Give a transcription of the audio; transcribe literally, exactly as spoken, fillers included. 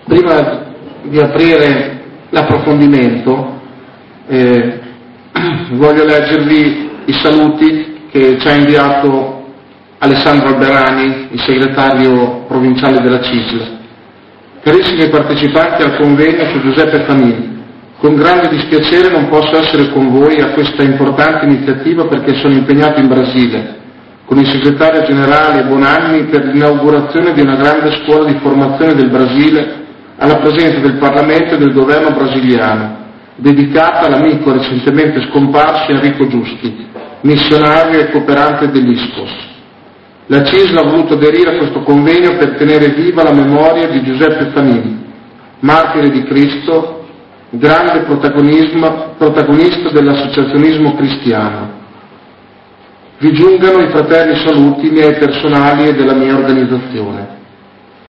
Prima di aprire l'approfondimento eh, voglio leggervi i saluti che ci ha inviato Alessandro Alberani, il segretario provinciale della C I S L. Carissimi partecipanti al convegno su Giuseppe Famini, con grande dispiacere non posso essere con voi a questa importante iniziativa perché sono impegnato in Brasile con il segretario generale Bonanni per l'inaugurazione di una grande scuola di formazione del Brasile alla presenza del Parlamento e del governo brasiliano, dedicata all'amico recentemente scomparso Enrico Giusti, missionario e cooperante dell'I S C O S. La C I S L ha voluto aderire a questo convegno per tenere viva la memoria di Giuseppe Famini, martire di Cristo, grande protagonista dell'associazionismo cristiano. Vi giungano i fraterni saluti miei personali e della mia organizzazione.